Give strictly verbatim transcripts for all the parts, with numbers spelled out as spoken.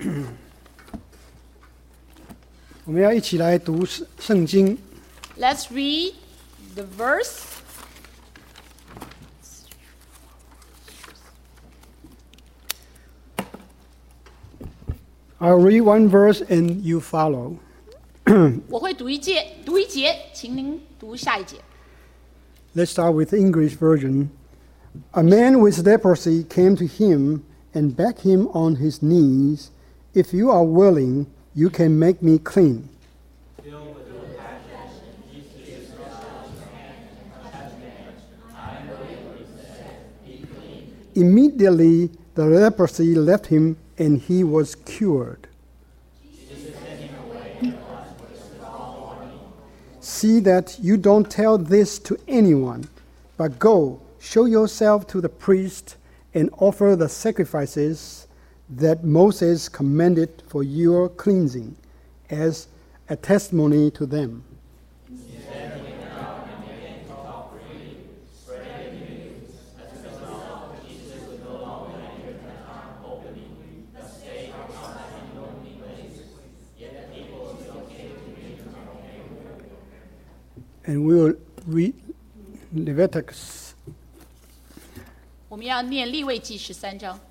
我们要一起来读圣经。 Let's read the verse. I'll read one verse and you follow. 我会读一节，读一节，请您读下一节。 Let's start with the English version. A man with leprosy came to him and begged him on his knees, "If you are willing, you can make me clean." Immediately, the leprosy left him and he was cured. See that you don't tell this to anyone, but go, show yourself to the priest, and offer the sacrifices that Moses commanded for your cleansing, as a testimony to them. And we will read Leviticus. 我们要念利未记十三章。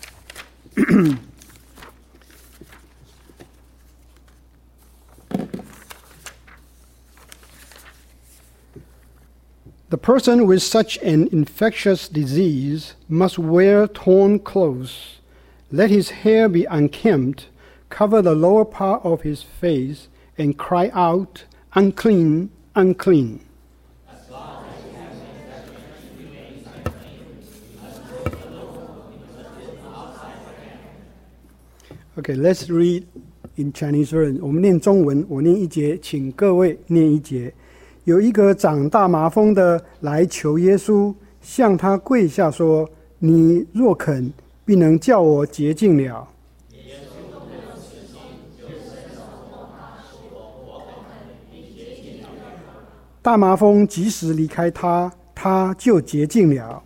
The person with such an infectious disease must wear torn clothes. Let his hair be unkempt, cover the lower part of his face, and cry out, "Unclean, unclean." Okay, let's read in Chinese version. 我们念中文，我念一节，请各位念一节。有一个长大麻风的来求耶稣，向他跪下说：“你若肯，必能叫我洁净了。”大麻风即使离开他，他就洁净了。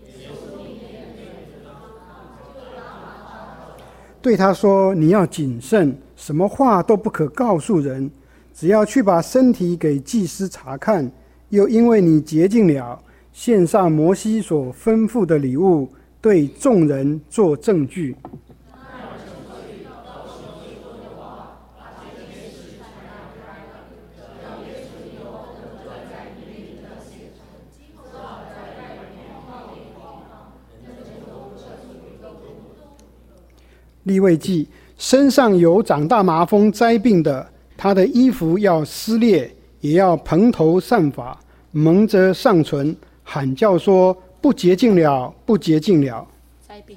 对他说：“你要谨慎，什么话都不可告诉人，只要去把身体给祭司查看。又因为你洁净了，献上摩西所吩咐的礼物，对众人做证据。”《利未记》身上有长大麻风灾病的，他的衣服要撕裂，也要蓬头散发，蒙着上唇，喊叫说：“不洁净了，不洁净了。” 灾病。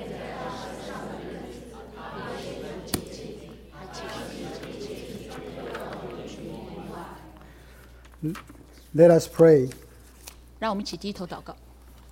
Let us pray. 让我们一起低头祷告。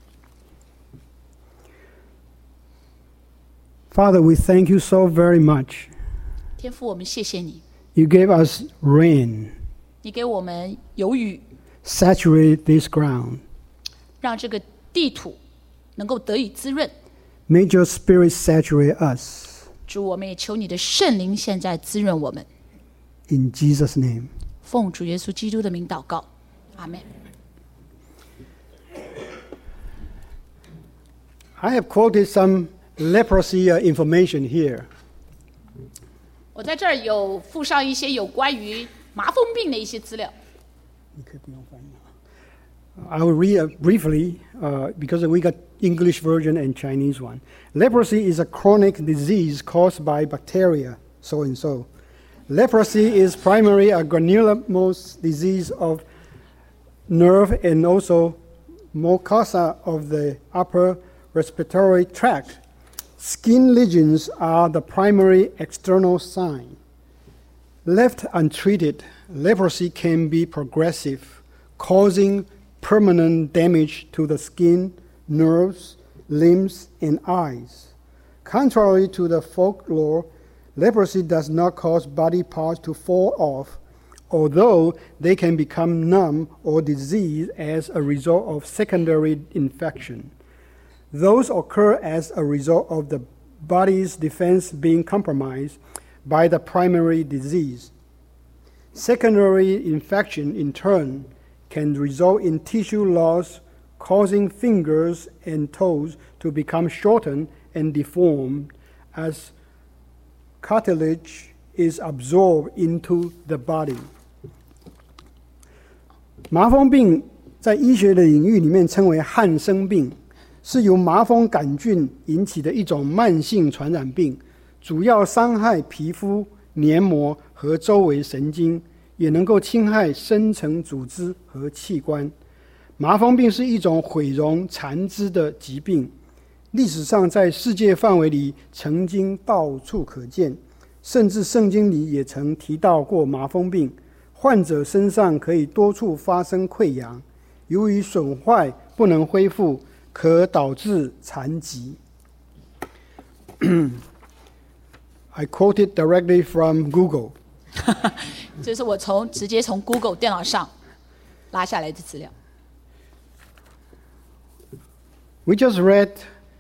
Father, we thank you so very much. 天父，我们谢谢你， You gave us rain, 你给我们有雨， saturate this ground. 让这个地土能够得以滋润。 May your spirit saturate us. 主，我们也求你的圣灵现在滋润我们。 In Jesus' name. 奉主耶稣基督的名祷告，阿们。 I have quoted some leprosy information here. 我在这儿有附上一些有关于麻风病的一些资料。 I will read briefly uh, because we got English version and Chinese one. Leprosy is a chronic disease caused by bacteria, so and so. Leprosy is primarily a granulomous disease of nerve and also mucosa of the upper respiratory tract. Skin lesions are the primary external sign. Left untreated, leprosy can be progressive, causing permanent damage to the skin, nerves, limbs, and eyes. Contrary to the folklore, leprosy does not cause body parts to fall off, although they can become numb or diseased as a result of secondary infection. Those occur as a result of the body's defense being compromised by the primary disease. Secondary infection, in turn, can result in tissue loss, causing fingers and toes to become shortened and deformed as cartilage is absorbed into the body. 麻风病在医学的领域里面称为汉生病，是由麻风杆菌引起的一种慢性传染病，主要伤害皮肤、黏膜和周围神经，也能够侵害深层组织和器官。麻风病是一种毁容残肢的疾病，历史上在世界范围里曾经到处可见，甚至圣经里也曾提到过麻风病。患者身上可以多处发生溃疡，由于损坏不能恢复，可导致残疾。I quoted directly from Google. 这是我从直接从 Google 电脑上拉下来的资料。 We just read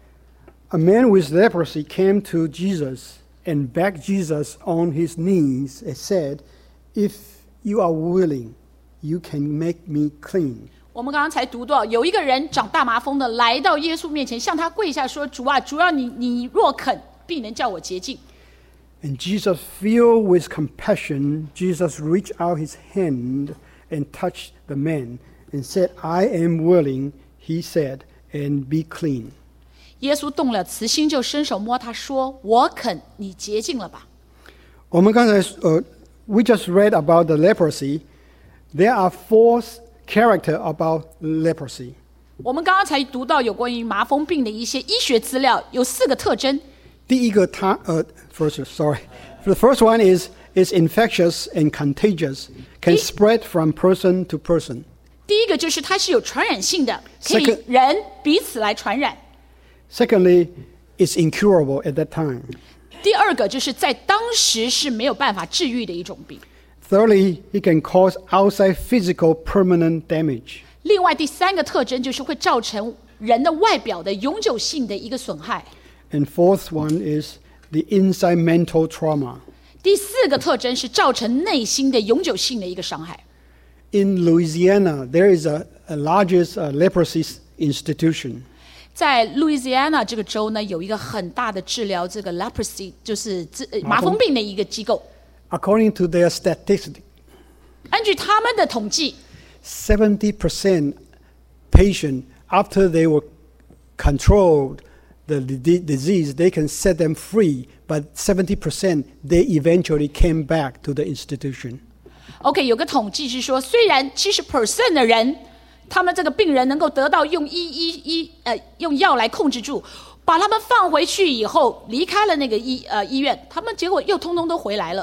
a man with leprosy came to Jesus and begged Jesus on his knees and said, "If you are willing, you can make me clean." 我们刚刚才读到，有一个人长大麻风的来到耶稣面前，向他跪下说：“主啊，主啊，你你若肯，必能叫我洁净。” And Jesus, filled with compassion, Jesus reached out his hand and touched the man and said, "I am willing," he said, "and be clean." 耶稣动了慈心，就伸手摸他说：“我肯，你洁净了吧。” 我们刚才呃 We just read about the leprosy. There are four characters about leprosy. 我们刚刚才读到有关于麻风病的一些医学资料，有四个特征。 第一个它呃 first sorry. The first one is is infectious and contagious, can spread from person to person. 第一个就是它是有传染性的，可以人彼此来传染。 Secondly, it's incurable at that time. 第二个就是在当时是没有办法治愈的一种病。 Thirdly, it can cause outside physical permanent damage. 另外第三个特征就是会造成人的外表的永久性的一个损害。 And fourth one is the inside mental trauma. 第四个特征是造成内心的永久性的一个伤害。 In Louisiana, there is a, a largest uh, leprosy institution. 在路易斯安那这个州呢，有一个很大的治疗这个 leprosy， 就是麻风病的一个机构。 According to their statistics, 根据他们的统计 seventy percent patient after they were controlled the disease, they can set them free, but seventy percent they eventually came back to the institution. OK， 有个统计是说，虽然七十 percent 的人，他们这个病人能够得到用医医医呃用药来控制住，把他们放回去以后，离开了那个医呃医院，他们结果又通通都回来了。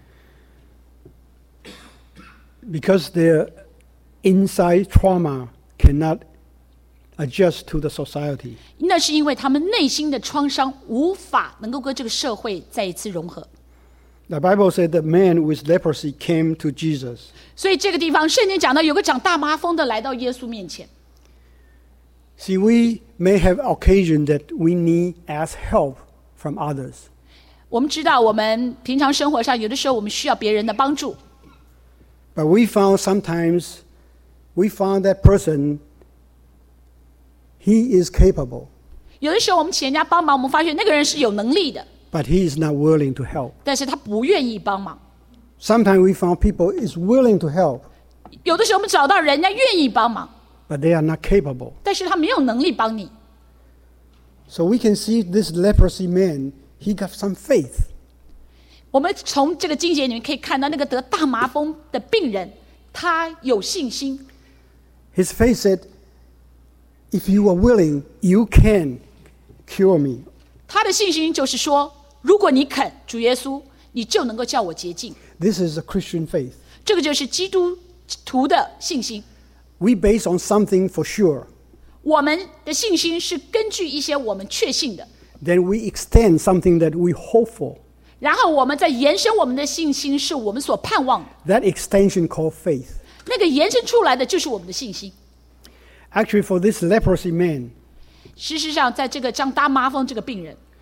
Because their inside trauma cannot adjust to the society. 那是因为他们内心的创伤无法能够跟这个社会再一次融合。 The Bible said the man with leprosy came to Jesus. 所以这个地方圣经讲到有个长大麻风的来到耶稣面前。 See, we may have occasion that we need ask help from others. 我们知道我们平常生活上有的时候我们需要别人的帮助。 But we found sometimes, we found that person, he is capable. 有的时候我们请人家帮忙，我们发现那个人是有能力的。 But he is not willing to help. 但是他不愿意帮忙。 Sometimes we found people is willing to help. 有的时候我们找到人家愿意帮忙， but they are not capable. 但是他没有能力帮你。 So we can see this leprosy man, he got some faith. 我们从这个经节里面可以看到，那个得大麻风的病人，他有信心。 His faith said, "If you are willing, you can cure me." 他的信心就是说，如果你肯，主耶稣，你就能够叫我洁净。 This is a Christian faith. 这个就是基督徒的信心。 We base on something for sure. 我们的信心是根据一些我们确信的。 Then we extend something that we hope for. 然后我们再延伸我们的信心，是我们所盼望的。 That extension called faith. 那个延伸出来的就是我们的信心。 Actually, for this leprosy man, 事实上，在这个长大麻风这个病人，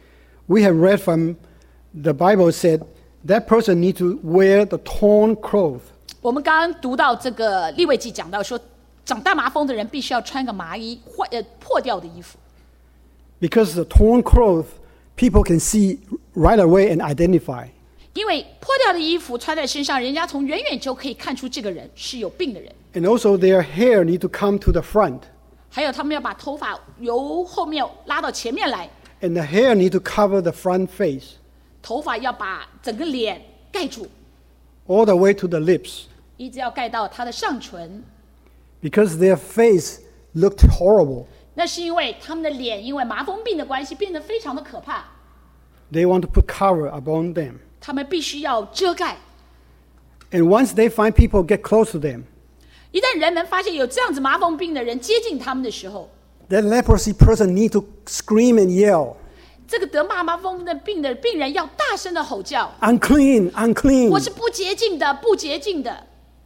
we have read from the Bible said that person need to wear the torn cloth. 我们刚刚读到这个利未记讲到说，长大麻风的人必须要穿个麻衣，坏呃破掉的衣服。 Because the torn cloth, people can see right away and identify. 因为破掉的衣服穿在身上，人家从远远就可以看出这个人是有病的人。 And also their hair need to come to the front. 还有他们要把头发由后面拉到前面来。 And the hair need to cover the front face. 头发要把整个脸盖住。 All the way to the lips. 一直要盖到他的上唇。 Because their face looked horrible. 那是因为他们的脸因为麻风病的关系变得非常的可怕。 They want to put cover upon them. 他们必须要遮盖。 And once they find people get close to them, 一旦人们发现有这样子麻风病的人接近他们的时候， that leprosy person need to scream and yell. 这个得麻麻风的病的病人要大声的吼叫 Unclean, unclean. 我是不洁净的，不洁净的。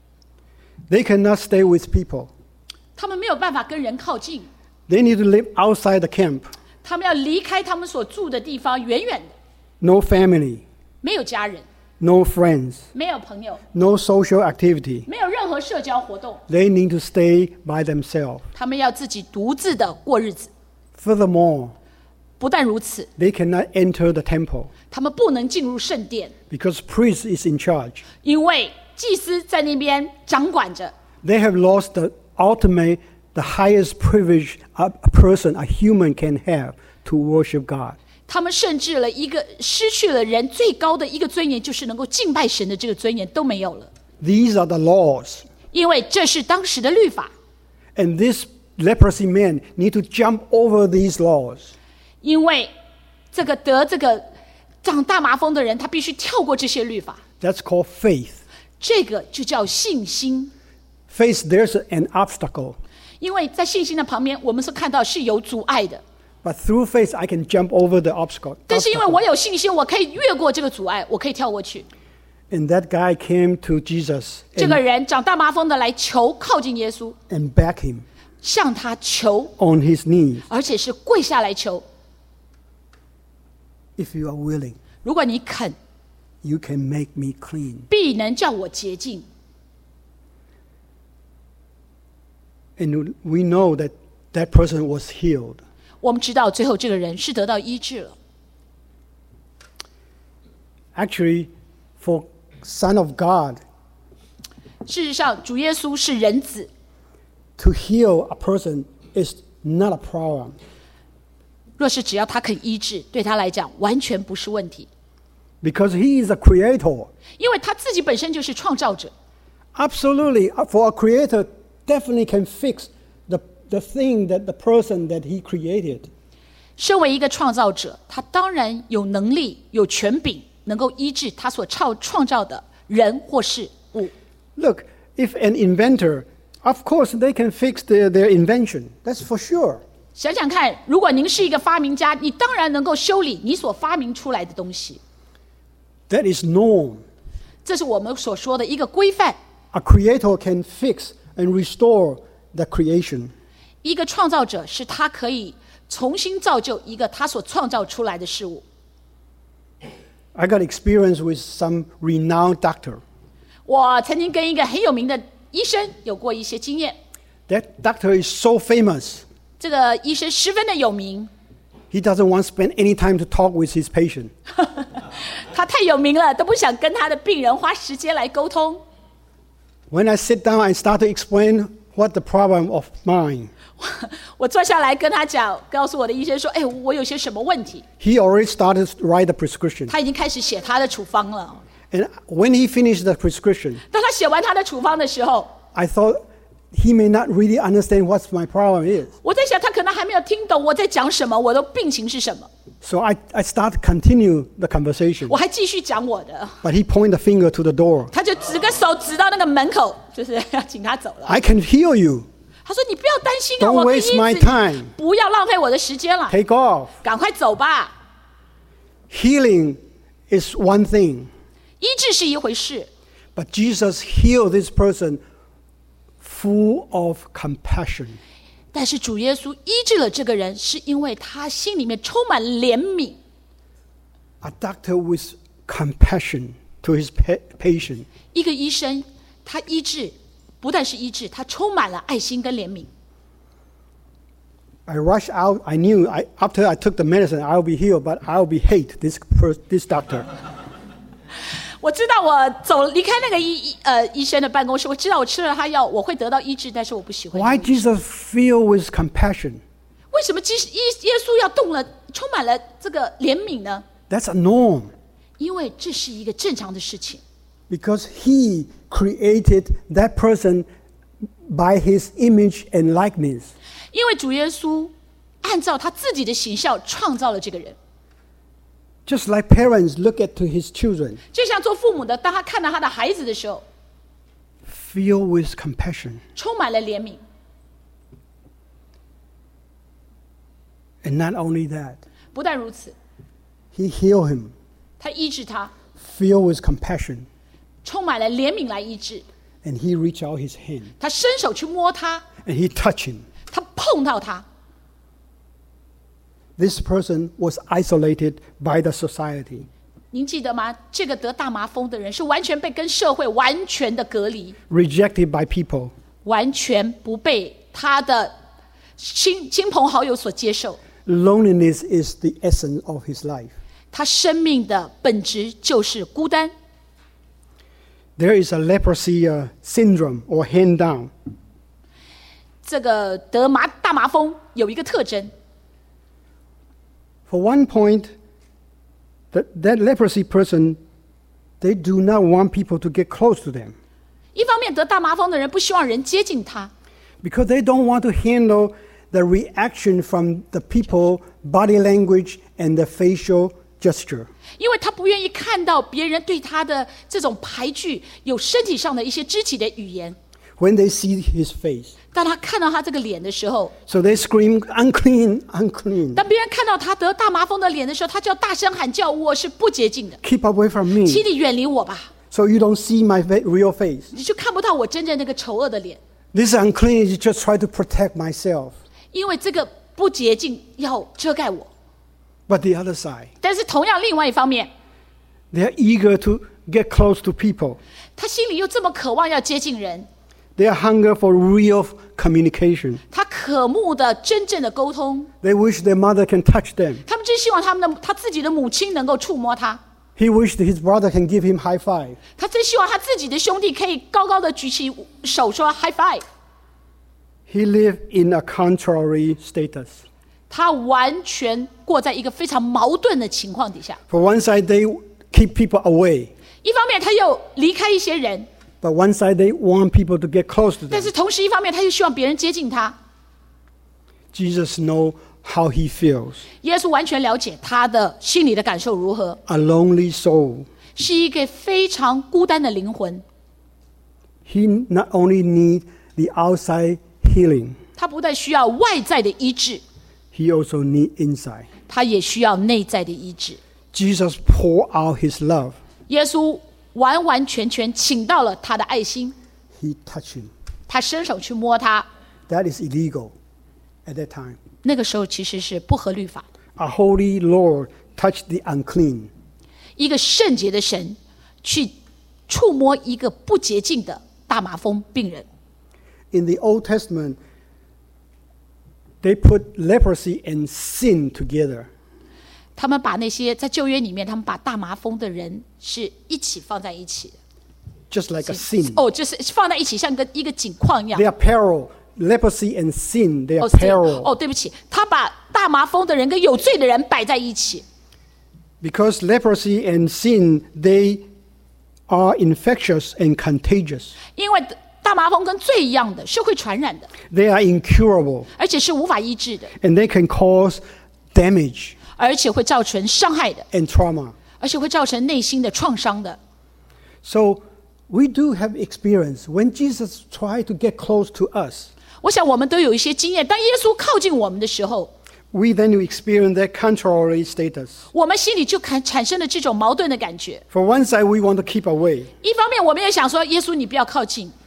They cannot stay with people. 他们没有办法跟人靠近。 They need to live outside the camp. 他们要离开他们所住的地方，远远的。 No family. 没有家人， No friends. 没有朋友， No social activity. 没有任何社交活动。 They need to stay by themselves. 他们要自己独自的过日子。 Furthermore, 不但如此， they cannot enter the temple 他们不能进入圣殿， because priest is in charge. 因为祭司在那边掌管着。 They have lost the ultimate, the highest privilege a person, a human can have to worship God. 他们甚至了一个失去了人最高的一个尊严，就是能够敬拜神的这个尊严都没有了。 These are the laws. 因为这是当时的律法。 And this leprosy man need to jump over these laws. 因为这个得这个长大麻风的人，他必须跳过这些律法。 That's called faith. 这个就叫信心。 Faith, there's an obstacle. 因为在信心的旁边，我们是看到是有阻碍的。 But through faith, I can jump over the obstacle. 但是因为我有信心，我可以越过这个阻碍，我可以跳过去。 And that guy came to Jesus 这个 and, 人长大麻风的来求靠近耶稣， and back him 向他求， on his knees. 而且是跪下来求。 If you are willing, 如果你肯， you can make me clean. 必能叫我洁净。 And we know that that person was healed. 我们知道最后这个人是得到医治了。 Actually, for Son of God 事实上，主耶稣是人子， to heal a person is not a problem. 若是只要他肯医治，对他来讲完全不是问题， Because he is a creator. 因为他自己本身就是创造者。 Absolutely, for a creator, definitely can fix the, the thing that the person that he created. 身为一个创造者，他当然有能力、有权柄，能够医治他所创创造的人或事物。 Look, if an inventor, of course they can fix their, their invention. That's for sure. 想想看，如果您是一个发明家，你当然能够修理你所发明出来的东西。 That is norm. 这是我们所说的一个规范。 A creator can fix and restore the creation. 一个创造者是他可以重新造就一个他所创造出来的事物。 I got experience with some renowned doctor. 我曾经跟一个很有名的医生有过一些经验。 That doctor is so famous. 这个医生十分的有名， He doesn't want to spend any time to talk with his patient. 他太有名了，都不想跟他的病人花时间来沟通。 When I sit down and start to explain what the problem of mine, 我坐下来跟他讲，告诉我的医生说：“哎，我有些什么问题？” he already started to write the prescription. 他已经开始写他的处方了。 And when he finished the prescription, 当他写完他的处方的时候， I thought he may not really understand what my problem is. 我在想他可能还没有听懂我在讲什么，我的病情是什么。 So I, I start to continue the conversation. 我还继续讲我的， But he pointed the finger to the door. 他就指个手指到那个门口，就是要请他走了。 I can heal you. 他说：“你不要担心啊， Don't 我可以医 waste my 治 time. 你，不要浪费我的时间了， Take off. 赶快走吧。 Healing is one thing. 医治是一回事， But Jesus healed this person full of compassion. 但是主耶稣医治了这个人，是因为他心里面充满怜悯。 A doctor with compassion to his pa- patient. 一个医生，他医治，不但是医治，他充满了爱心跟怜悯。 I rushed out. I knew I, after I took the medicine, I'll be healed, but I'll be hate this per, this doctor. 我知道我走离开那个医呃医生的办公室，我知道我吃了他药我会得到医治，但是我不喜欢。 Why Jesus filled with compassion? 为什么基耶耶稣要动了，充满了这个怜悯呢？ That's a norm. 因为这是一个正常的事情。 Because he created that person by his image and likeness. 因为主耶稣按照他自己的形象创造了这个人， Just like parents look at to his children, 就像做父母的，当他看到他的孩子的时候， filled with compassion. 充满了怜悯。 And not only that, 不但如此， he healed him, 他医治他， filled with compassion, 充满了怜悯来医治。 and he reached out his hand, 他伸手去摸他， and he touched him. 他碰到他。 This person was isolated by the society, 您记得吗？这个得大麻风的人是完全被跟社会完全的隔离， rejected by people. 完全不被他的亲亲朋好友所接受。 Loneliness is the essence of his life. 他生命的本质就是孤单。 There is a leprosy uh, syndrome or hand down. 这个得麻大麻风有一个特征， For one point, that, that leprosy person, they do not want people to get close to them 一方面得大麻风的人不希望人接近他， because they don't want to handle the reaction from the people, body language, and the facial gesture. 因为他不愿意看到别人对他的这种排拒，有身体上的一些肢体的语言。 When they see his face, 当他看到他这个脸的时候， so they scream, unclean, unclean. 当别人看到他得大麻风的脸的时候，他就要大声喊叫：“我是不洁净的， Keep away from 请 me 你远离我吧， so you don't see my fa- real face. 你就看不到我真正那个丑恶的脸。 This unclean is just try to protect myself. 因为这个不洁净要遮盖我。 But the other side, 但是同样，另外一方面， they are eager to get close to people. 他心里又这么渴望要接近人， They are hunger for real communication. 他渴慕的真正的沟通。 They wish their mother can touch them. 他们真希望他们的他自己的母亲能够触摸他， He wished his brother can give him high five. 他真希望他自己的兄弟可以高高的举起手说 high five。 He lived in a contrary status. 他完全过在一个非常矛盾的情况底下。 For one side, they keep people away. 一方面他又离开一些人， But one side, they want people to get close to 但 them. 是同时一方面他又希望别人接近他。 Jesus knows how he feels. 耶稣完全了解他的心里的感受如何， A lonely soul. 是一个非常孤单的灵魂。 He not only needs the outside healing, 他不但需要外在的医治， he also needs inside. 他也需要内在的医治。 Jesus poured out his love. 耶稣完完全全倾到了他的爱心， He touched him. 他伸手去摸他， That is illegal at that time. 那个时候其实是不合律法的。 A holy Lord touched the unclean. 一个圣洁的神去触摸一个不洁净的大麻风病人。 In the Old Testament, they put leprosy and sin together. 他们把那些在旧约里面，他们把大麻风的人是一起放在一起的。 Just like a sin. 哦，就是放在一起，像个一个景况一样 They。are parallel. Leprosy and sin, they 哦 are 是 parallel. 哦，对不起，他把大麻风的人跟有罪的人摆在一起， Because leprosy and sin, they are infectious and contagious. 因为大麻风跟罪一样的是会传染的， They are incurable, 而且是无法医治的， and they can cause damage 而且会造成伤害的， and trauma. 而且会造成内心的创伤的。 So we do have experience. When Jesus tried to get close to us, 我想我们都有一些经验，当耶稣靠近我们的时候， we then experience that contrary status. 我们心里就产产生了这种矛盾的感觉。 For one side, we want to keep away. 一方面，我们也想说，耶稣你不要靠近，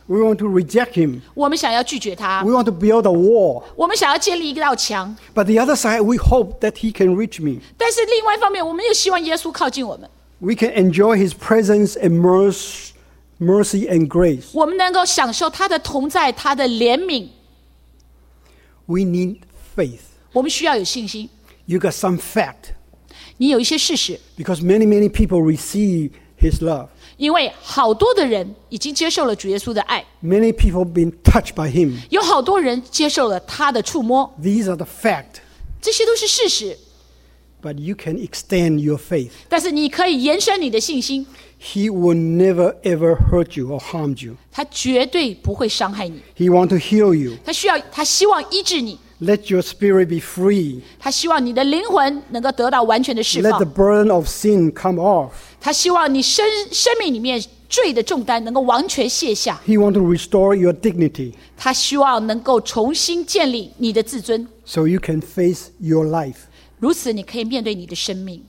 We want to reject him. 我们想要拒绝他 We，want to build a wall. 我们想要建立一道墙。 But the other side, we hope that he can reach me. 但是另外一方面，我们又希望耶稣靠近我们， We can enjoy his presence and mercy, mercy and grace. 我们能够享受他的同在，他的怜悯。 We need faith. 我们需要有信心。 You got some fact. 你有一些事实， Because many, many people receive his love. 因为好多的人已经接受了主耶稣的爱， Many people been touched by him. 有好多人接受了他的触摸， These are the fact. 这些都是事实。 But you can extend your faith. 但是你可以延伸你的信心， He will never ever hurt you or harm you. 他绝对不会伤害你， He want to heal you. 他需要，他希望医治你， Let your spirit be free. 他希望你的灵魂能够得到完全的释 Let the 放， burden of sin come off. 他希望你生生命里面罪的重担能够完全卸下， He want to restore your dignity 他希望能够重新建立你的自尊， so you can face your life. 如此你可以面对你的生命。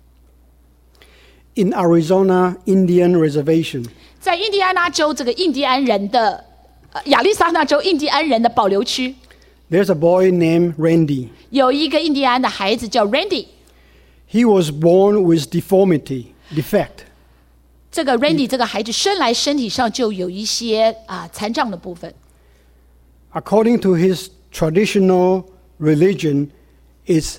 In Arizona Indian Reservation, 在印第安纳州这个印第安人的、呃、亚利桑那州印第安人的保留区， there's a boy named Randy. 有一个印第安的孩子叫 Randy。 He was born with deformity, defect. 这个 Randy 这个孩子生来身体上就有一些啊、残障的部分。 According to his traditional religion, is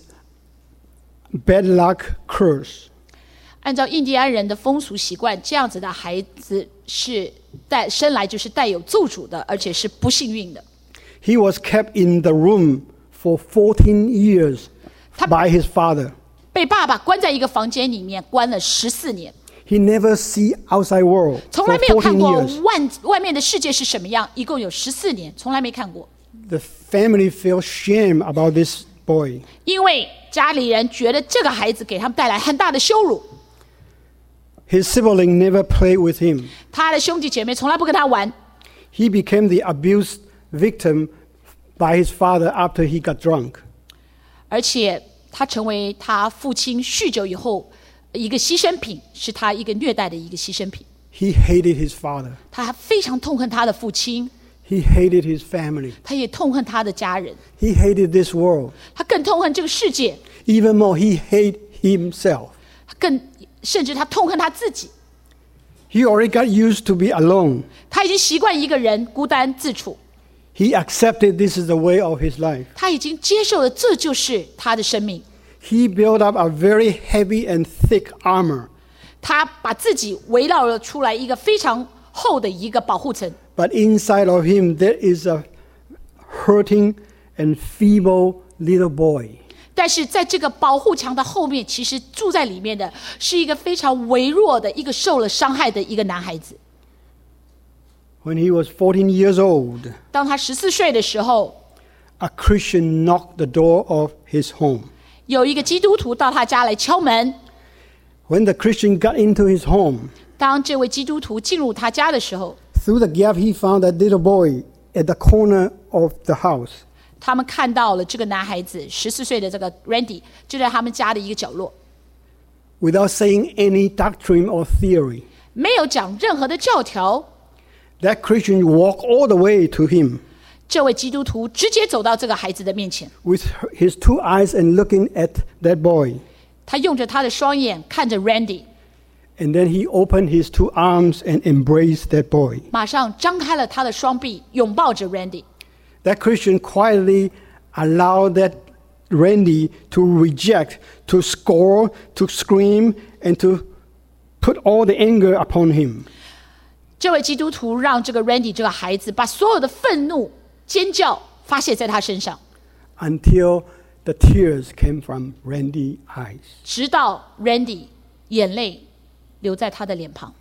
bad luck curse. 按照印第安人的风俗习惯，这样子的孩子是带生来就是带有咒诅的，而且是不幸运的。 He was kept in the room for fourteen years 他- by his father. 被爸爸关在一个房间里面，关了十四年， He never see outside world 从 for 来没有看 fourteen 过 years. 外外面的世界是什么样，一共有十四年，从来没看过。 The family felt shame about this boy. 因为家里人觉得这个孩子给他们带来很大的羞辱， His sibling never played with him. 他的兄弟姐妹从来不跟他玩， He became the abuse victim by his father after he got drunk. 而且他成为他父亲酗酒以后一个牺牲品，是他一个虐待的一个牺牲品。 He hated his father. 他非常痛恨他的父亲， He hated his family. 他也痛恨他的家人， He hated this world. 他更痛恨这个世界， Even more, he hated himself. 他更甚至他痛恨他自己。 He already got used to be alone. 他已经习惯一个人孤单自处， He accepted this is the way of his life. 他已经接受了这就是他的生命。 He built up a very heavy and thick armor. 他把自己围绕了出来一个非常厚的一个保护层， But inside of him, there is a hurting and feeble little boy. 但是在这个保护墙的后面，其实住在里面的是一个非常微弱的一个受了伤害的一个男孩子。 When he was fourteen years old, 当他十四岁的时候， a Christian knocked the door of his home. 有一个基督徒到他家来敲门。 When the Christian got into his home, 当这位基督徒进入他家的时候， through the gap he found that little boy at the corner of the house. 他们看到了这个男孩子十四岁的这个 Randy 就在他们家的一个角落， Without saying any doctrine or theory, 没有讲任何的教条。 that Christian walked all the way to him 这位基督徒直接走到这个孩子的面前， with his two eyes and looking at that boy. 他用着他的双眼看着 Randy， And then he opened his two arms and embraced that boy. 马上张开了他的双臂，拥抱着 Randy。 That Christian quietly allowed that Randy to reject, to scold, to scream, and to put all the anger upon him. 这位基督徒让这个 Randy 这个孩子把所有的愤怒、尖叫发泄在他身上， Until the tears came from Randy's eyes. 直到 Randy 眼泪流在他的脸庞。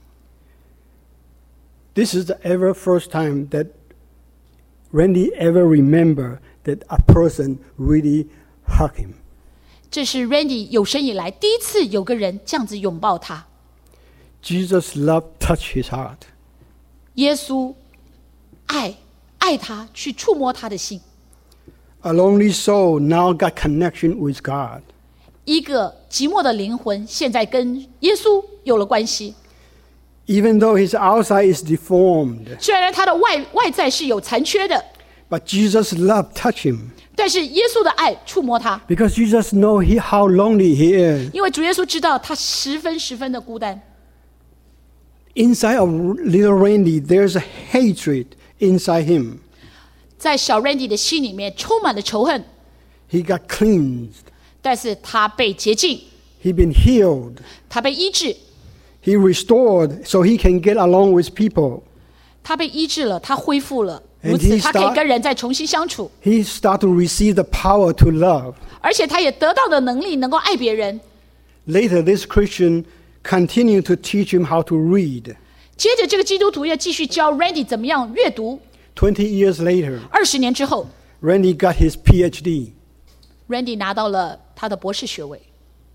This is the ever first time that Randy ever remembered that a person really hugged him. 这是 Randy 有生以来第一次有个人这样子拥抱他。 Jesus' love touched his heart. 耶稣爱爱他，去触摸他的心。 A lonely soul now got connection with God. 一个寂寞的灵魂现在跟耶稣有了关系。 Even though his outside is deformed, 虽然他的外外在是有残缺的， but Jesus' love touched him 但是耶稣的爱触摸他， because Jesus knows he, how lonely he is. 因为主耶稣知道他十分十分的孤单。 Inside of little Randy, there's a hatred inside him. 在小 Randy 的心里面充满了仇恨， He got cleansed. 但是他被洁净， He been healed. 他被医治， He restored so he can get along with people. 他被医治了，他恢复了， And 如此 he 他可以 start- 跟人再重新相处， He start to receive the power to love. 而且他也得到的能力能够爱别人。 Later, this Christian continued to teach him how to read. 接着这个基督徒要继续教 Randy 怎么样阅读。 Twenty years later, 二十年之后 Randy got his P H D. ，Randy 拿到了他的博士学位。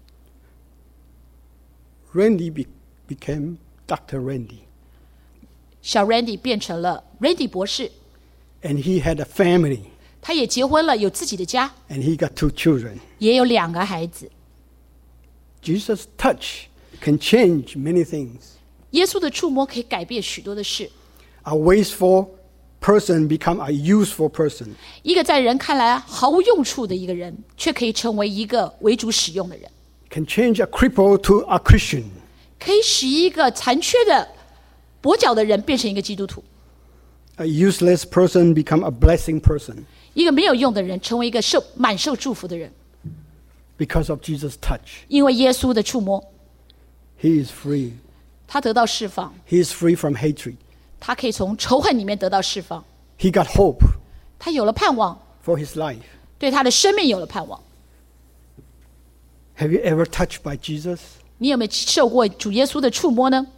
Randy be- became Doctor Randy. 小 Randy 变成了 Randy 博士， And he had a family. 他也结婚了，有自己的家， And he got two children. 也有两个孩子。 Jesus' touch can change many things. 耶稣的触摸可以改变许多的事。 A wasteful person become a useful person. 一个在人看来毫无用处的一个人，却可以成为一个为主使用的人， Can change a cripple to a Christian. 可以使一个残缺的跛脚的人变成一个基督徒， A useless person become a blessing person 一个没有用的人成为一个受满受祝福的人。 because of Jesus' touch. 因为耶稣的触摸， He is free. 他得到释放， He is free from hatred. 他可以从仇恨里面得到释放， He got hope 他有了盼望， for his life. 对他的生命有了盼望。 Have you ever touched by Jesus? 你有没有受过主耶稣的触摸呢？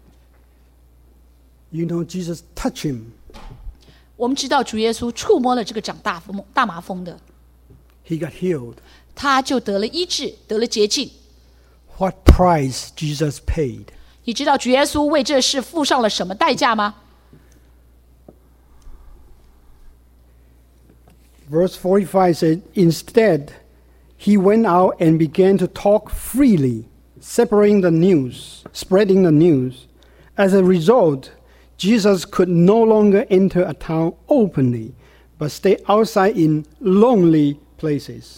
You know Jesus touched him. 我们知道主耶稣触摸了这个长大风大麻风的， He got healed. 他就得了医治，得了洁净。 What price Jesus paid? 你知道主耶稣为这事付上了什么代价吗？ Verse forty-five says, Instead, he went out and began to talk freely, separating the news, spreading the news. As a result, Jesus could no longer enter a town openly, but stay outside in lonely places.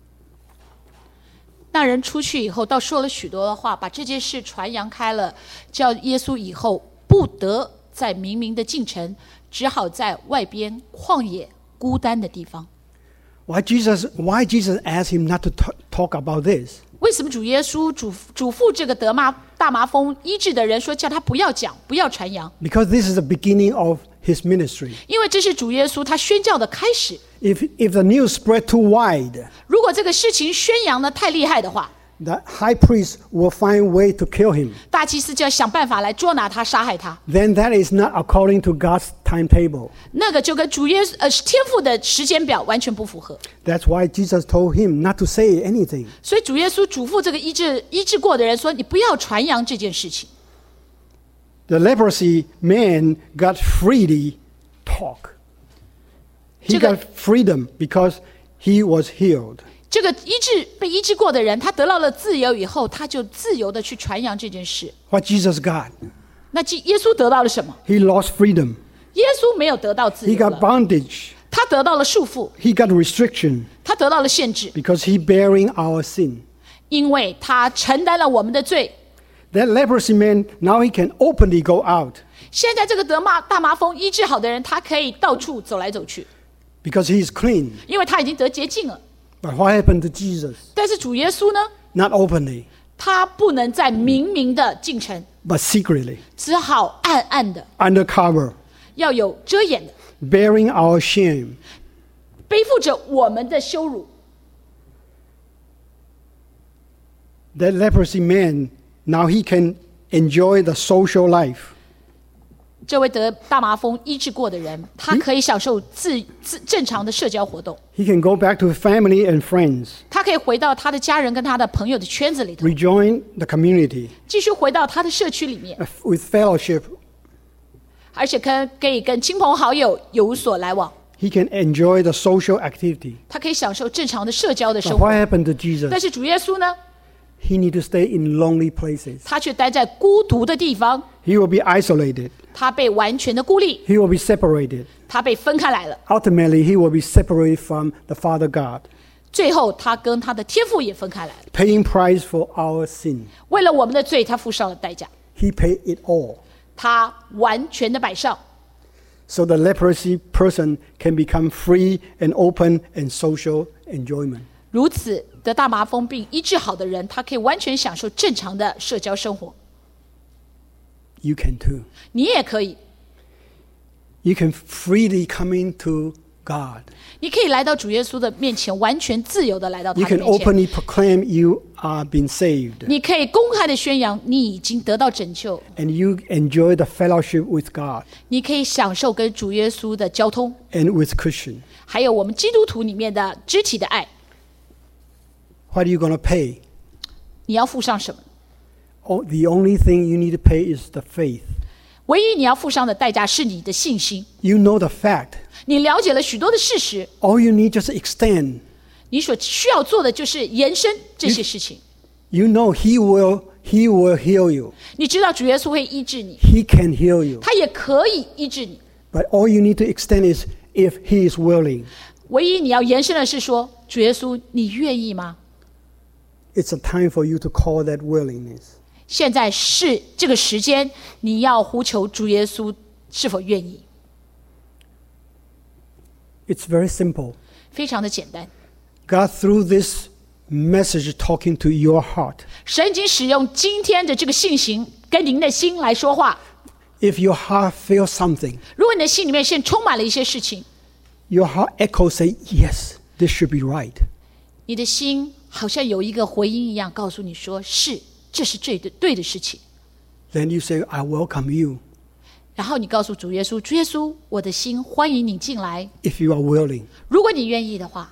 那人出去以后，倒说了许多的话，把这件事传扬开了，叫耶稣以后不得在明明的进城，只好在外边旷野孤单的地方。 Why Jesus, why Jesus asked him not to t- talk about this? 为什么主耶稣嘱嘱咐这个得麻大麻风医治的人说，叫他不要讲，不要传扬？ Because this is the beginning of his ministry. 因为这是主耶稣他宣教的开始。 If, if the news spread too wide, 如果这个事情宣扬的太厉害的话， the high priest will find a way to kill him. 大祭司就要想办法来捉拿他、杀害他。 Then that is not according to God's timetable. 那个就跟主耶稣呃天父的时间表完全不符合。 That's why Jesus told him not to say anything. 所以主耶稣嘱咐这个医治医治过的人说：“你不要传扬这件事情。” The leprosy man got freely talk. He 这个- got freedom because he was healed. 这个医治被医治过的人，他得到了自由以后，他就自由的去传扬这件事。 What Jesus got? 那基耶稣得到了什么？ He lost freedom. 耶稣没有得到自 He 由 got 了， bondage. 他得到了束缚， He got restriction 他得到了限制， because he bearing our sin. 因为他承担了我们的罪。 That leprosy man, now he can openly go out 现在这个得麻大麻风医治好的人，他可以到处走来走去， because he is clean. 因为他已经得洁净了。 But what happened to Jesus? 但是主耶稣呢， Not openly, 他不能再明明的进城， but secretly, 只好暗暗的， undercover, 要有遮掩的， bearing our shame. 背负着我们的羞辱。 That leprosy man, now he can enjoy the social life. 这位得大麻风医治过的人，他可以享受自自正常的社交活动， He can go back to family and friends, 他可以回到他的家人跟他的朋友的圈子里头， rejoin the community 继续回到他的社区里面， uh, with fellowship. 而且跟可以跟亲朋好友有所来往， He can enjoy the social activity. 他可以享受正常的社交的 But 生 what 活。 happened to Jesus? 但是主耶稣呢， He need to stay in lonely places. 他却待在孤独的地方， He will be isolated. 他被完全的孤立， He will be separated. 他被分开来了。 Ultimately, he will be separated from the Father God, 最后，他跟他的天父也分开来了。 paying price for our sin. 为了我们的罪，他付上了代价， He paid it all. 他完全的摆上， So the leprosy person can become free and open and social enjoyment. 如此得大麻风病医治好的人，他可以完全享受正常的社交生活。 You can too. 你也可以， You can freely come into God. 你可以来到主耶稣的面前，完全自由的来到他 You 的 can 面前。 openly proclaim you are being saved. 你可以公开的宣扬你已经得到拯救， And you enjoy the fellowship with God 你可以享受跟主耶稣的交通， and with Christian. 还有我们基督徒里面的肢体的爱。 What are you going to pay? 你要付上什么？ Oh, the only thing you need to pay is the faith. 唯一你要付上的代价是你的信心。 You know the fact. 你了解了许多的事实， All you need just extend. 你所需要做的就是延伸这些事情。 You know he will he will heal you. 你知道主耶稣会医治你， He can heal you. 他也可以医治你。 But all you need to extend is if he is willing. 唯一你要延伸的是说，主耶稣，你愿意吗？ It's a time for you to call that willingness. 现在是这个时间，你要呼求主耶稣是否愿意。 It's very simple. 非常的简单， God through this message talking to your heart. 神已经使用今天的这个信息跟您的心来说话。 If your heart feels something, 如果你的心里面现在充满了一些事情， your heart echoes say, yes, this should be right. 你的心好像有一个回音一样，告诉你说是，这是对的对的事情。 Then you say, I welcome you 然后你告诉主耶稣，主耶稣，我的心欢迎你进来。 if you are willing. 如果你愿意的话，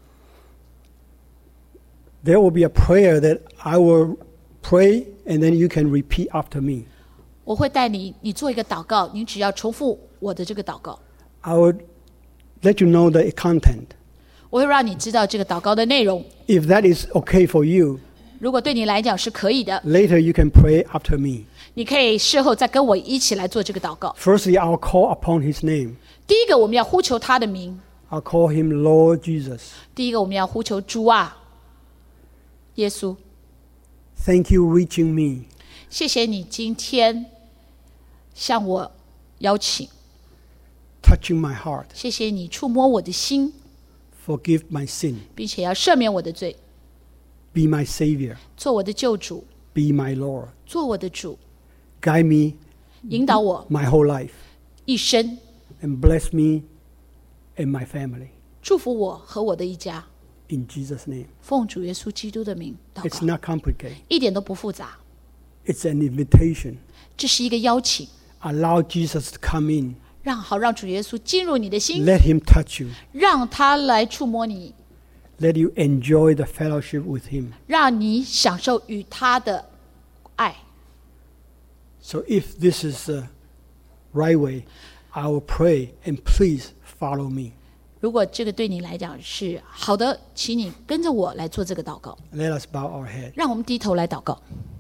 There will be a prayer that I will pray and then you can repeat after me. 我会带你，你做一个祷告，你只要重复我的这个祷告， I will let you know the content. 我会让你知道这个祷告的内容。 If that is okay for you, 如果对你来讲是可以的， later you can pray after me. 你可以事后再跟我一起来做这个祷告。 Firstly, I'll call upon his name. 第一个，我们要呼求他的名； I'll call him Lord Jesus. 第一个，我们要呼求主啊，耶稣， Thank you reaching me. 谢谢你今天向我邀请， Touching my heart. 谢谢你触摸我的心， Forgive my sin. 并且要赦免我的罪， Be my Savior. 做我的救主， Be my Lord. 做我的主， Guide me 引导我 my whole life 一生， and bless me and my family. 祝福我和我的一家。 In Jesus' name. 奉主耶稣基督的名祷 It's 告， not complicated. 一点都不复杂， It's an invitation. 这是一个邀请， Allow Jesus to come in. 让好让主耶稣进入你的心， Let him touch you. 让他来触摸你， Let you enjoy the fellowship with him. 让你享受与他的爱。 So if this is the right way, I will pray and please follow me. 如果这个对你来讲是好的，请你跟着我来做这个祷告。 Let us bow our head. 让我们低头来祷告。